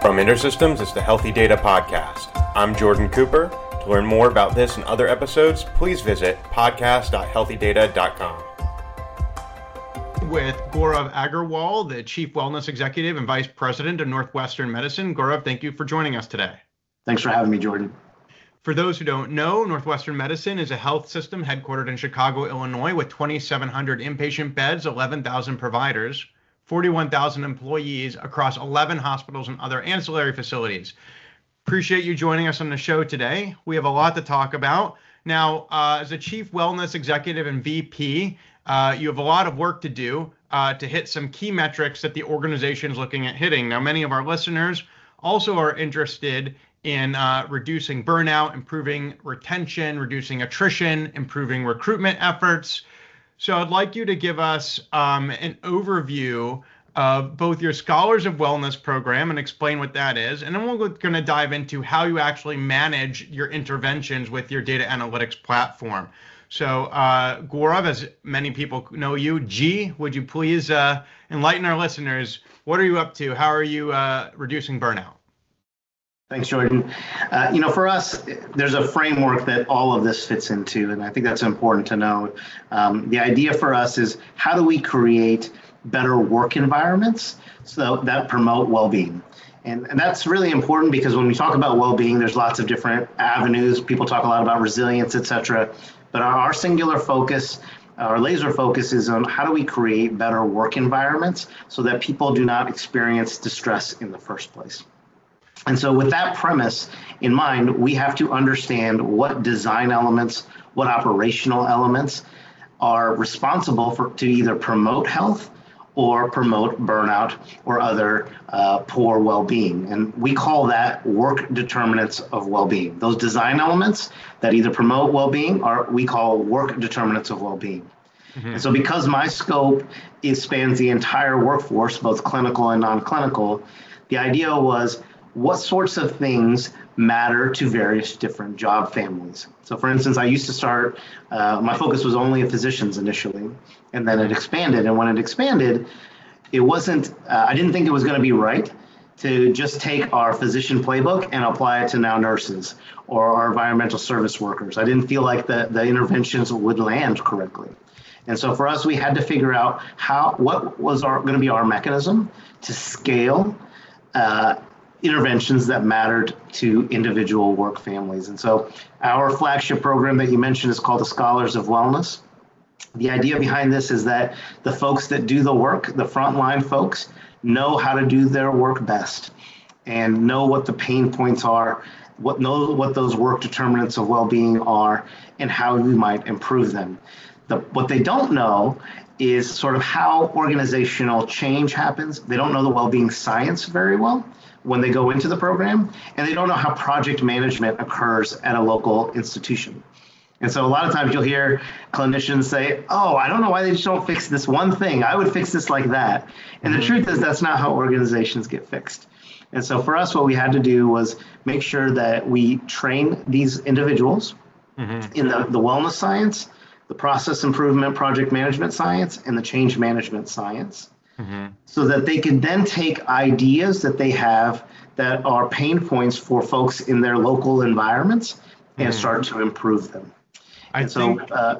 From InterSystems, it's the Healthy Data Podcast. I'm Jordan Cooper. To learn more about this and other episodes, please visit podcast.healthydata.com. With Gaurav Agarwal, the Chief Wellness Executive and Vice President of Northwestern Medicine. Gaurav, thank you for joining us today. Thanks for having me, Jordan. For those who don't know, Northwestern Medicine is a health system headquartered in Chicago, Illinois, with 2,700 inpatient beds, 11,000 providers, 41,000 employees across 11 hospitals and other ancillary facilities. Appreciate you joining us on the show today. We have a lot to talk about. Now, as a Chief Wellness Executive and VP, you have a lot of work to do to hit some key metrics that the organization is looking at hitting. Now, many of our listeners also are interested in reducing burnout, improving retention, reducing attrition, improving recruitment efforts. So I'd like you to give us an overview of both your Scholars of Wellness program and explain what that is. And then we're going to dive into how you actually manage your interventions with your data analytics platform. So Gaurav, as many people know you, G, would you please enlighten our listeners? What are you up to? How are you reducing burnout? Thanks, Jordan. For us, there's a framework that all of this fits into, and I think that's important to know. The idea for us is how do we create better work environments so that promote well-being? And that's really important because when we talk about well-being, there's lots of different avenues. People talk a lot about resilience, et cetera. But our singular focus, our laser focus is on how do we create better work environments so that people do not experience distress in the first place. And so with that premise in mind, we have to understand what design elements, what operational elements are responsible to either promote health or promote burnout or other poor well-being. And we call that work determinants of well-being. Those design elements that either promote well-being we call work determinants of well-being. Mm-hmm. And so because my scope spans the entire workforce, both clinical and non-clinical, the idea was what sorts of things matter to various different job families. So for instance, I used to start, my focus was only physicians initially, and then it expanded. And when it expanded, it wasn't, I didn't think it was going to be right to just take our physician playbook and apply it to now nurses or our environmental service workers. I didn't feel like the interventions would land correctly. And so for us, we had to figure out what was going to be our mechanism to scale interventions that mattered to individual work families. And so our flagship program that you mentioned is called the Scholars of Wellness. The idea behind this is that the folks that do the work, the frontline folks, know how to do their work best and know what the pain points are, know what those work determinants of well-being are, and how we might improve them. What they don't know is sort of how organizational change happens. They don't know the well-being science very well when they go into the program, and they don't know how project management occurs at a local institution. And so a lot of times you'll hear clinicians say, oh, I don't know why they just don't fix this one thing. I would fix this like that. And the truth is that's not how organizations get fixed. And so for us, what we had to do was make sure that we train these individuals in the wellness science, the process improvement, project management science, and the change management science. So that they can then take ideas that they have that are pain points for folks in their local environments and start to improve them. Go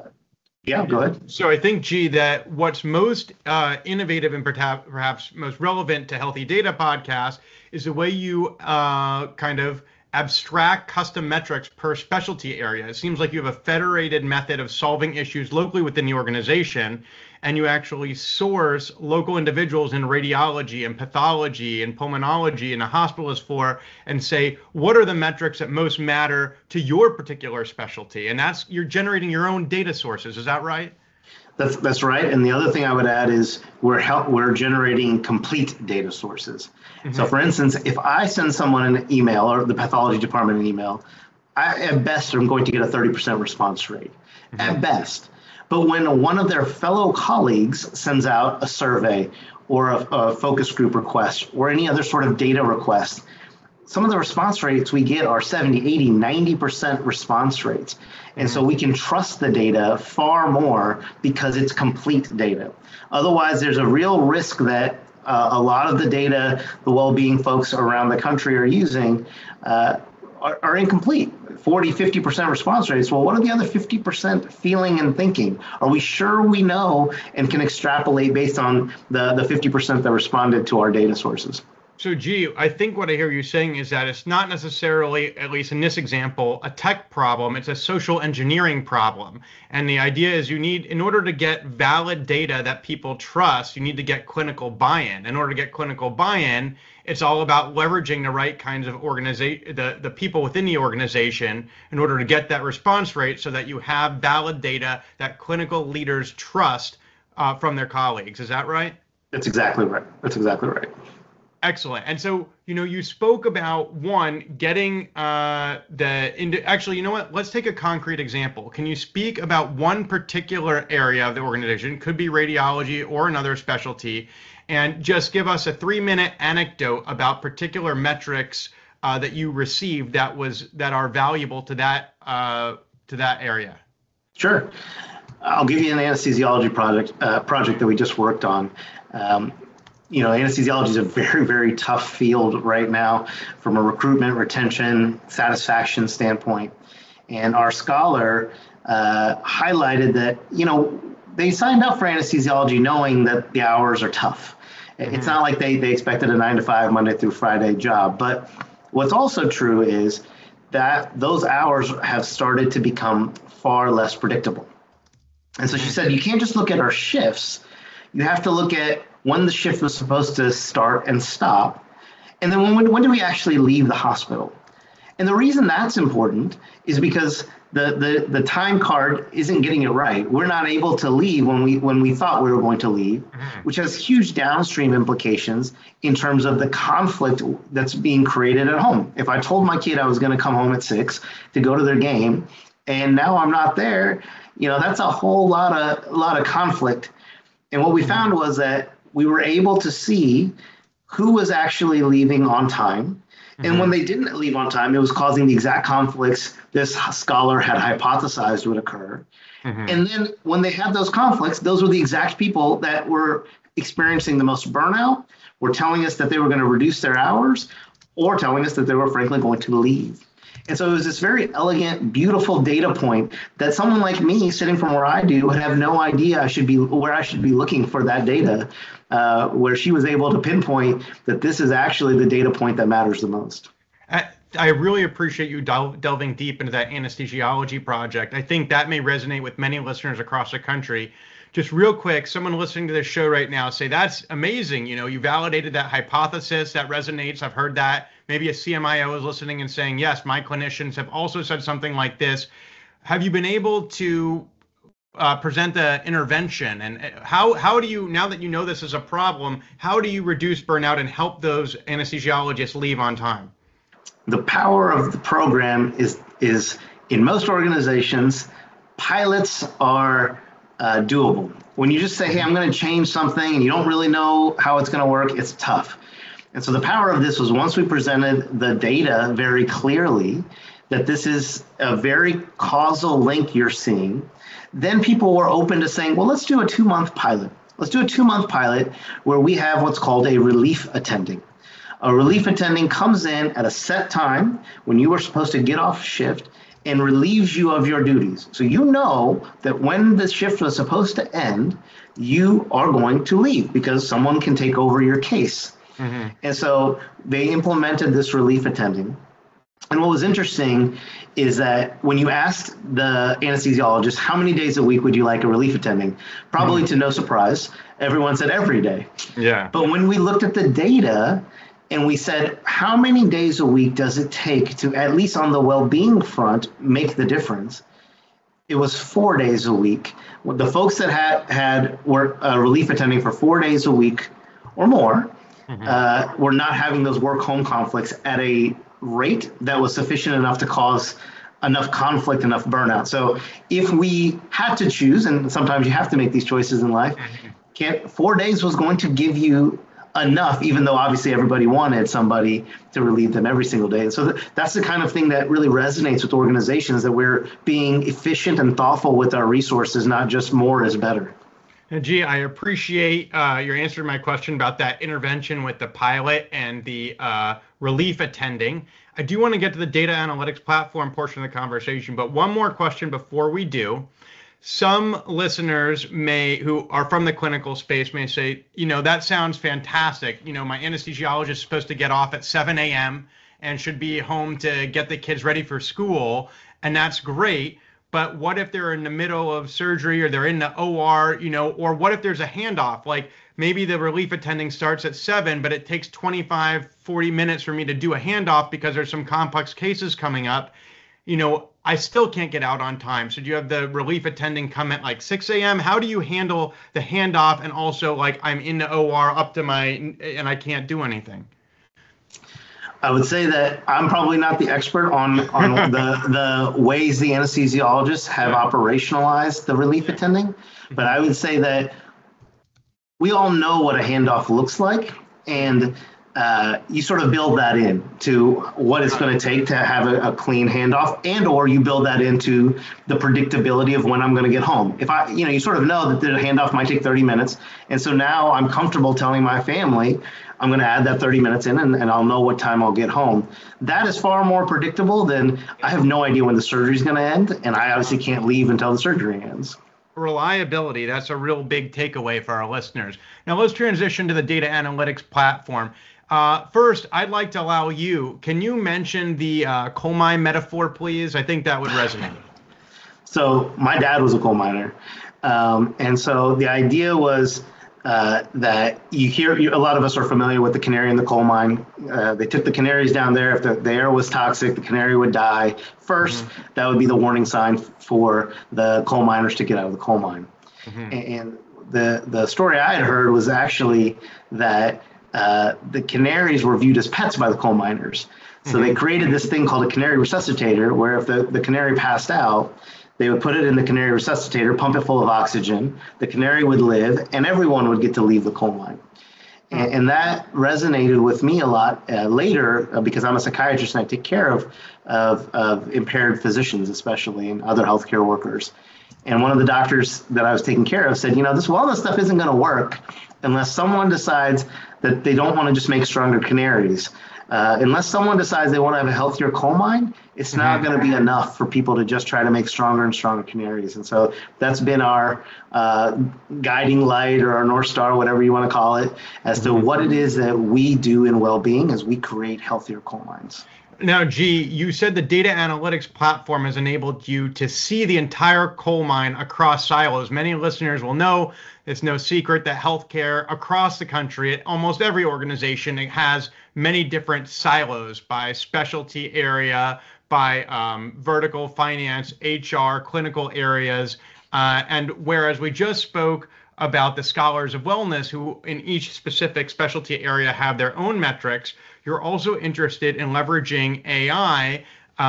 ahead. So I think, G, that what's most innovative and perhaps most relevant to Healthy Data Podcast is the way you kind of abstract custom metrics per specialty area. It seems like you have a federated method of solving issues locally within the organization, and you actually source local individuals in radiology and pathology and pulmonology and a hospitalist and say, what are the metrics that most matter to your particular specialty? And you're generating your own data sources. Is that right? That's right. And the other thing I would add is we're generating complete data sources. So for instance, if I send someone an email or the pathology department an email, I at best am going to get a 30% response rate, at best. But when one of their fellow colleagues sends out a survey or a focus group request or any other sort of data request, some of the response rates we get are 70, 80, 90% response rates. And so we can trust the data far more because it's complete data. Otherwise, there's a real risk that a lot of the data the well-being folks around the country are using are incomplete. 40-50% response rates. Well, what are the other 50% feeling and thinking? Are we sure we know and can extrapolate based on the 50% that responded to our data sources? So, G, I think what I hear you saying is that it's not necessarily, at least in this example, a tech problem. It's a social engineering problem. And the idea is you need, in order to get valid data that people trust, you need to get clinical buy-in. In order to get clinical buy-in, it's all about leveraging the right kinds of organization, the people within the organization in order to get that response rate so that you have valid data that clinical leaders trust from their colleagues. Is that right? That's exactly right. That's exactly right. Excellent. And so, you spoke about getting actually, you know what? Let's take a concrete example. Can you speak about one particular area of the organization? Could be radiology or another specialty, and just give us a 3-minute anecdote about particular metrics that you received that are valuable to that area. Sure. I'll give you an anesthesiology project that we just worked on. Anesthesiology is a very, very tough field right now from a recruitment, retention, satisfaction standpoint. And our scholar highlighted that, they signed up for anesthesiology knowing that the hours are tough. Mm-hmm. It's not like they expected a 9-to-5 Monday through Friday job. But what's also true is that those hours have started to become far less predictable. And so she said, you can't just look at our shifts. You have to look at when the shift was supposed to start and stop, and then when do we actually leave the hospital? And the reason that's important is because the time card isn't getting it right. We're not able to leave when we thought we were going to leave, which has huge downstream implications in terms of the conflict that's being created at home. If I told my kid I was going to come home at 6 to go to their game, and now I'm not there, that's a whole lot of conflict. And what we found was that we were able to see who was actually leaving on time. And when they didn't leave on time, it was causing the exact conflicts this scholar had hypothesized would occur. And then when they had those conflicts, those were the exact people that were experiencing the most burnout, were telling us that they were going to reduce their hours, or telling us that they were frankly going to leave. And so it was this very elegant, beautiful data point that someone like me, sitting from where I do, would have no idea where I should be looking for that data, where she was able to pinpoint that this is actually the data point that matters the most. I really appreciate you delving deep into that anesthesiology project. I think that may resonate with many listeners across the country. Just real quick, someone listening to this show right now say, that's amazing. You validated that hypothesis. That resonates. I've heard that. Maybe a CMIO is listening and saying, yes, my clinicians have also said something like this. Have you been able to present the intervention? And how do you, now that you know this is a problem, how do you reduce burnout and help those anesthesiologists leave on time? The power of the program is in most organizations, pilots are doable. When you just say, hey, I'm going to change something and you don't really know how it's going to work, it's tough. And so the power of this was once we presented the data very clearly, that this is a very causal link you're seeing, then people were open to saying, well, let's do a 2-month pilot. Let's do a 2-month pilot where we have what's called a relief attending. A relief attending comes in at a set time when you were supposed to get off shift and relieves you of your duties. So you know that when the shift was supposed to end, you are going to leave because someone can take over your case. And so they implemented this relief attending. And what was interesting is that when you asked the anesthesiologist, how many days a week would you like a relief attending? Probably to no surprise, everyone said every day. Yeah. But when we looked at the data and we said, how many days a week does it take to, at least on the well-being front, make the difference? It was 4 days a week. The folks that were relief attending for 4 days a week or more were not having those work-home conflicts at a rate that was sufficient enough to cause enough conflict, enough burnout. So if we had to choose, and sometimes you have to make these choices in life, 4 days was going to give you enough, even though obviously everybody wanted somebody to relieve them every single day. And so that's the kind of thing that really resonates with organizations, that we're being efficient and thoughtful with our resources, not just more is better. Gee, I appreciate your answer to my question about that intervention with the pilot and the relief attending. I do want to get to the data analytics platform portion of the conversation, but one more question before we do. Some listeners who are from the clinical space may say, that sounds fantastic. My anesthesiologist is supposed to get off at 7 a.m. and should be home to get the kids ready for school, and that's great. But what if they're in the middle of surgery or they're in the OR, or what if there's a handoff? Like maybe the relief attending starts at 7, but it takes 25, 40 minutes for me to do a handoff because there's some complex cases coming up. I still can't get out on time. So do you have the relief attending come at like 6 a.m.? How do you handle the handoff and also like I'm in the OR up to and I can't do anything? I would say that I'm probably not the expert on the ways the anesthesiologists have operationalized the relief attending, but I would say that we all know what a handoff looks like, and you sort of build that in to what it's going to take to have a clean handoff, and or you build that into the predictability of when I'm going to get home. If you sort of know that the handoff might take 30 minutes, and so now I'm comfortable telling my family I'm going to add that 30 minutes in, and I'll know what time I'll get home. That is far more predictable than I have no idea when the surgery is going to end, and I obviously can't leave until the surgery ends. Reliability, that's a real big takeaway for our listeners. Now let's transition to the data analytics platform. First, I'd like to allow can you mention the coal mine metaphor, please? I think that would resonate. So my dad was a coal miner. And so the idea was that a lot of us are familiar with the canary in the coal mine. They took the canaries down there. If the air was toxic, the canary would die first. Mm-hmm. That would be the warning sign for the coal miners to get out of the coal mine. Mm-hmm. And the story I had heard was actually that the canaries were viewed as pets by the coal miners. So they created this thing called a canary resuscitator, where if the canary passed out, they would put it in the canary resuscitator, pump it full of oxygen, the canary would live, and everyone would get to leave the coal mine. And that resonated with me a lot later because I'm a psychiatrist and I take care of impaired physicians, especially, and other healthcare workers. And one of the doctors that I was taking care of said, this wellness stuff isn't going to work unless someone decides that they don't want to just make stronger canaries. Unless someone decides they want to have a healthier coal mine, it's not going to be enough for people to just try to make stronger and stronger canaries. And so that's been our guiding light, or our North Star, whatever you want to call it, as to what it is that we do in well-being as we create healthier coal mines. Now, G, you said the data analytics platform has enabled you to see the entire coal mine across silos. Many listeners will know it's no secret that healthcare across the country, at almost every organization, it has many different silos by specialty area, by vertical, finance, HR, clinical areas. And whereas we just spoke about the scholars of wellness who in each specific specialty area have their own metrics, you're also interested in leveraging AI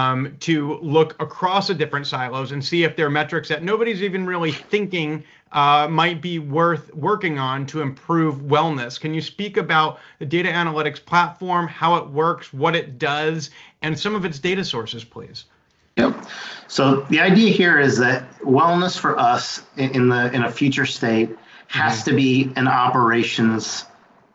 to look across the different silos and see if there are metrics that nobody's even really thinking might be worth working on to improve wellness. Can you speak about the data analytics platform, how it works, what it does, and some of its data sources, please? Yep. So the idea here is that wellness for us in a future state has to be an operations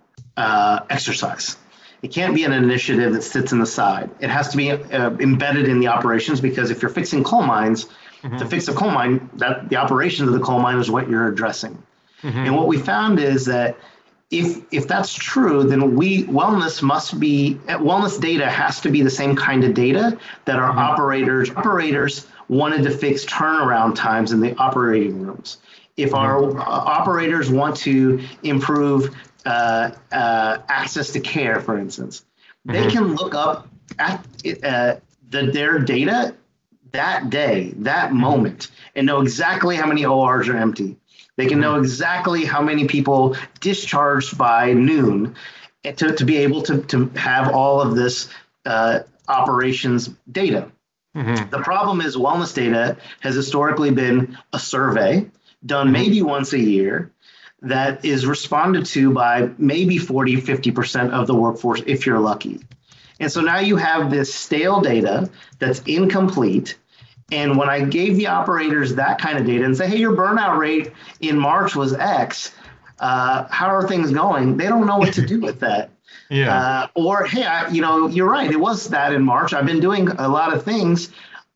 exercise. It can't be an initiative that sits in the side. It has to be embedded in the operations, because if you're fixing coal mines, to fix a coal mine, that the operations of the coal mine is what you're addressing. And what we found is that if that's true, then wellness data has to be the same kind of data that our operators wanted to fix turnaround times in the operating rooms. If our operators want to improve access to care, for instance, they can look up at their data that day, that moment, and know exactly how many ORs are empty. They can know exactly how many people discharged by noon to be able to have all of this operations data. The problem is wellness data has historically been a survey done maybe once a year that is responded to by maybe 40, 50% of the workforce, if you're lucky. And so now you have this stale data that's incomplete, And when I gave the operators that kind of data and say, hey, your burnout rate in March was X, how are things going? They don't know what to do with that. Or, hey, you're right. It was that in March. I've been doing a lot of things.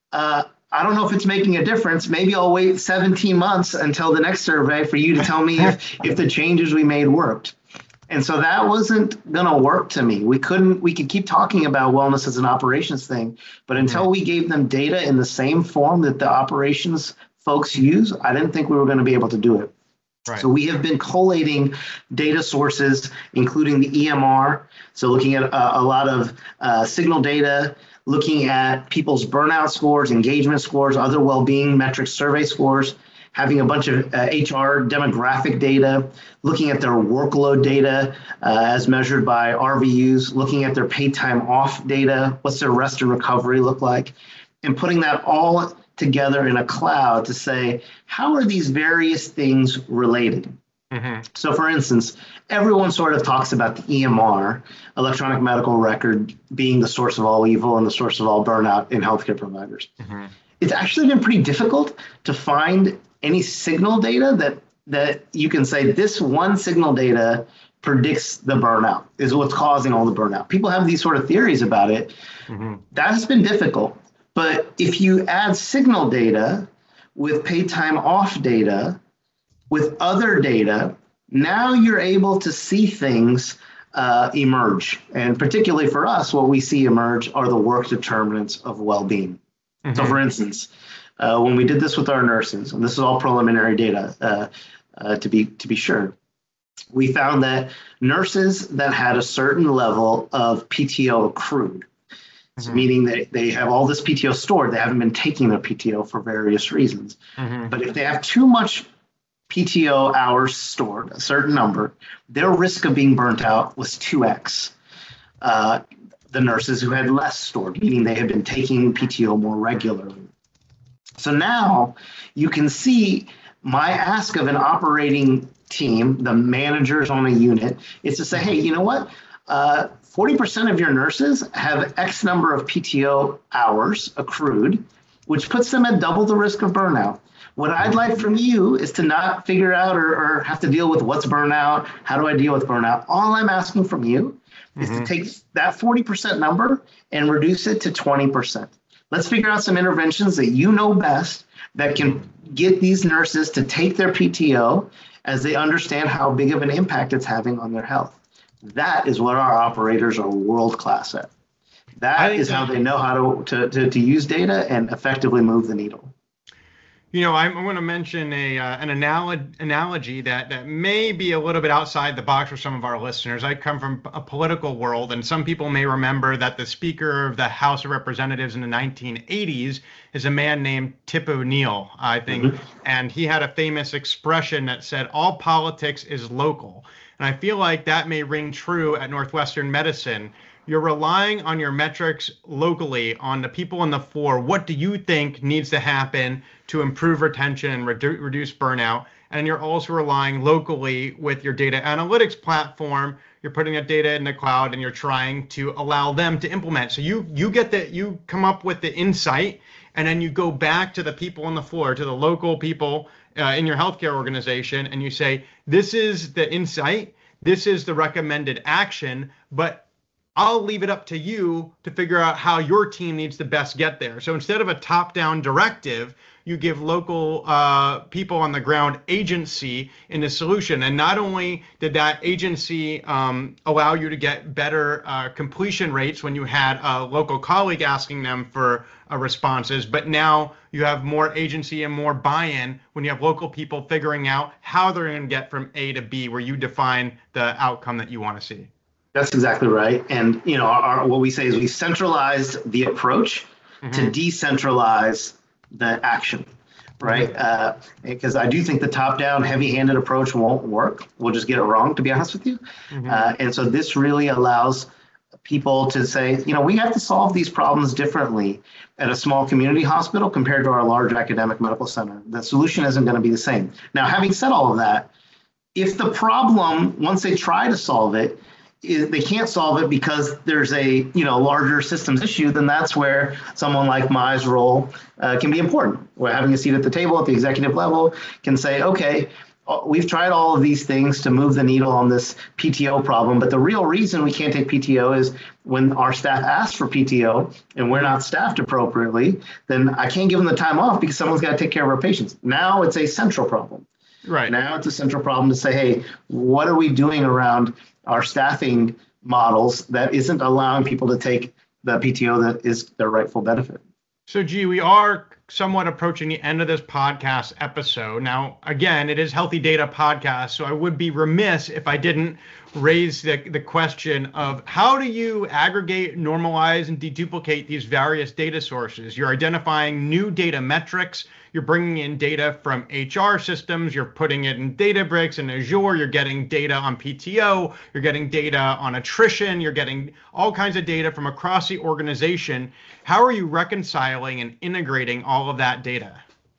I don't know if it's making a difference. Maybe I'll wait 17 months until the next survey for you to tell me if the changes we made worked. And so that wasn't going to work to me. We could keep talking about wellness as an operations thing, but until we gave them data in the same form that the operations folks use, I didn't think we were going to be able to do it. Right. So we have been collating data sources, including the EMR. So looking at a lot of signal data, looking at people's burnout scores, engagement scores, other well-being metrics, survey scores, having a bunch of HR demographic data, looking at their workload data as measured by RVUs, looking at their paid time off data, what's their rest and recovery look like, and putting that all together in a cloud to say, how are these various things related? So for instance, everyone sort of talks about the EMR, electronic medical record, being the source of all evil and the source of all burnout in healthcare providers. It's actually been pretty difficult to find any signal data that you can say this one signal data predicts the burnout, is what's causing all the burnout. People have these sort of theories about it. That has been difficult. But if you add signal data with paid time off data, with other data, now you're able to see things emerge. And particularly for us, what we see emerge are the work determinants of well-being. So for instance, when we did this with our nurses, and this is all preliminary data to be sure, we found that nurses that had a certain level of PTO accrued, so meaning that they have all this PTO stored, they haven't been taking their PTO for various reasons. But if they have too much PTO hours stored, a certain number, their risk of being burnt out was 2x. The nurses who had less stored, meaning they had been taking PTO more regularly. So now you can see my ask of an operating team, the managers on a unit, is to say, hey, you know what? 40% of your nurses have X number of PTO hours accrued, which puts them at double the risk of burnout. What I'd like from you is to not figure out or have to deal with what's burnout, how do I deal with burnout? All I'm asking from you is to take that 40% number and reduce it to 20%. Let's figure out some interventions that you know best that can get these nurses to take their PTO as they understand how big of an impact it's having on their health. That is what our operators are world class at. That is how they know how to use data and effectively move the needle. You know, I'm going to mention an analogy that may be a little bit outside the box for some of our listeners. I come from a political world, and some people may remember that the Speaker of the House of Representatives in the 1980s is a man named Tip O'Neill, I think, and he had a famous expression that said, all politics is local. And I feel like that may ring true at Northwestern Medicine. You're relying on your metrics locally, on the people on the floor. What do you think needs to happen to improve retention and reduce burnout? And you're also relying locally with your data analytics platform. You're putting that data in the cloud and you're trying to allow them to implement. So you come up with the insight, and then you go back to the people on the floor, to the local people in your healthcare organization, and you say, this is the insight, this is the recommended action, but I'll leave it up to you to figure out how your team needs to best get there. So instead of a top-down directive, you give local people on the ground agency in the solution. And not only did that agency allow you to get better completion rates when you had a local colleague asking them for responses, but now you have more agency and more buy-in when you have local people figuring out how they're going to get from A to B, where you define the outcome that you want to see. That's exactly right. And what we say is we centralize the approach to decentralize the action, right? Because I do think the top-down, heavy-handed approach won't work. We'll just get it wrong, to be honest with you. And so this really allows people to say, we have to solve these problems differently at a small community hospital compared to our large academic medical center. The solution isn't going to be the same. Now, having said all of that, if the problem, once they try to solve it, they can't solve it because there's a larger systems issue, then that's where someone like Mai's role can be important. Where having a seat at the table at the executive level can say, okay, we've tried all of these things to move the needle on this PTO problem, but the real reason we can't take PTO is when our staff asks for PTO and we're not staffed appropriately, then I can't give them the time off because someone's got to take care of our patients. Now it's a central problem. Right. Now it's a central problem to say, hey, what are we doing around our staffing models that isn't allowing people to take the PTO that is their rightful benefit? So, G, we are somewhat approaching the end of this podcast episode. Now, again, it is Healthy Data Podcast, so I would be remiss if I didn't raise the question of how do you aggregate, normalize, and deduplicate these various data sources? You're identifying new data metrics. You're bringing in data from HR systems. You're putting it in Databricks and Azure. You're getting data on PTO. You're getting data on attrition. You're getting all kinds of data from across the organization. How are you reconciling and integrating all of that data?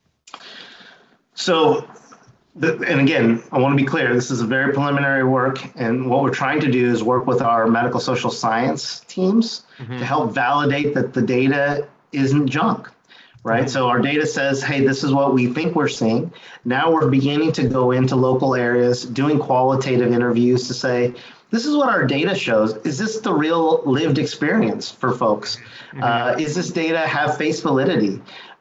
So, and again, I want to be clear, this is a very preliminary work, and what we're trying to do is work with our medical social science teams to help validate that the data isn't junk, right? So our data says, hey, this is what we think we're seeing. Now we're beginning to go into local areas, doing qualitative interviews to say, this is what our data shows. Is this the real lived experience for folks? Is this data have face validity?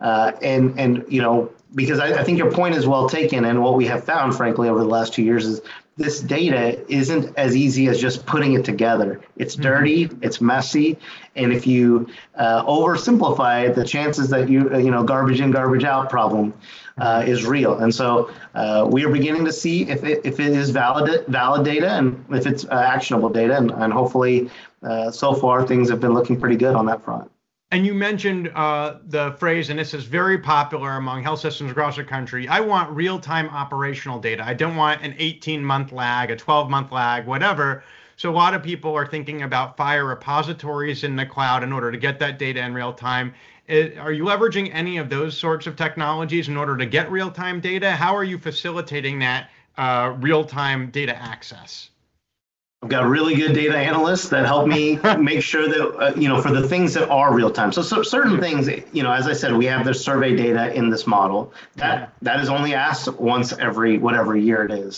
Because I think your point is well taken, and what we have found, frankly, over the last 2 years is this data isn't as easy as just putting it together. It's dirty, it's messy, and if you oversimplify it, the chances that garbage in, garbage out problem is real. And so we are beginning to see if it is valid data and if it's actionable data, and hopefully so far things have been looking pretty good on that front. And you mentioned the phrase, and this is very popular among health systems across the country, I want real-time operational data. I don't want an 18-month lag, a 12-month lag, whatever. So a lot of people are thinking about FHIR repositories in the cloud in order to get that data in real time. Are you leveraging any of those sorts of technologies in order to get real-time data? How are you facilitating that real-time data access? I've got really good data analysts that help me make sure that, for the things that are real time. So certain things, as I said, we have the survey data in this model that is only asked once every whatever year it is.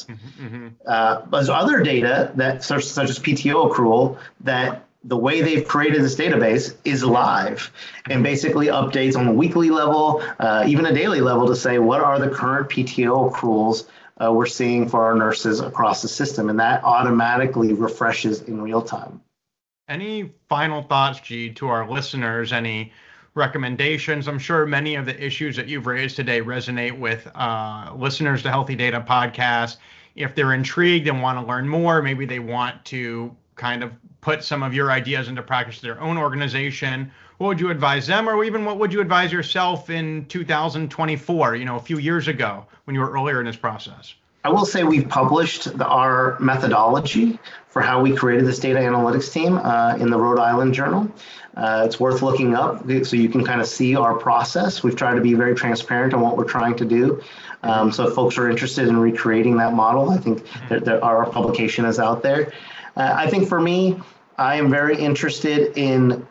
But there's other data that such as PTO accrual that the way they've created this database is live and basically updates on a weekly level, even a daily level to say what are the current PTO accruals we're seeing for our nurses across the system, and that automatically refreshes in real time. Any final thoughts, G, to our listeners? Any recommendations? I'm sure many of the issues that you've raised today resonate with listeners to Healthy Data Podcast. If they're intrigued and want to learn more, maybe they want to kind of put some of your ideas into practice in their own organization, what would you advise them, or even what would you advise yourself in 2024, a few years ago when you were earlier in this process? I will say we've published our methodology for how we created this data analytics team in the Rhode Island Journal. It's worth looking up so you can kind of see our process. We've tried to be very transparent on what we're trying to do. So if folks are interested in recreating that model, I think our publication is out there. I think for me, I am very interested in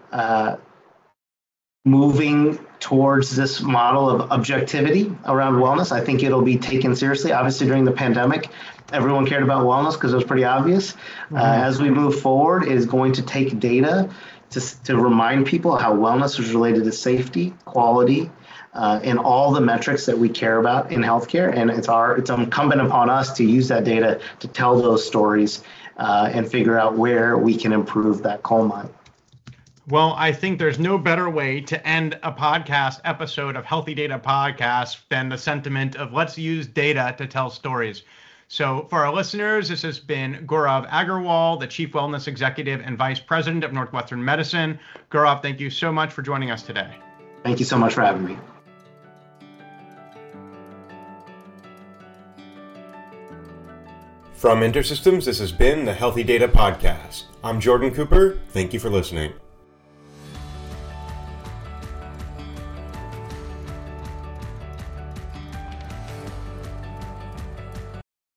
moving towards this model of objectivity around wellness. I think it'll be taken seriously. Obviously, during the pandemic, everyone cared about wellness because it was pretty obvious. As we move forward, it is going to take data to remind people how wellness is related to safety, quality, and all the metrics that we care about in healthcare. And it's incumbent upon us to use that data to tell those stories and figure out where we can improve that coal mine. Well, I think there's no better way to end a podcast episode of Healthy Data Podcast than the sentiment of let's use data to tell stories. So for our listeners, this has been Gaurav Agarwal, the Chief Wellness Executive and Vice President of Northwestern Medicine. Gaurav, thank you so much for joining us today. Thank you so much for having me. From InterSystems, this has been the Healthy Data Podcast. I'm Jordan Cooper. Thank you for listening.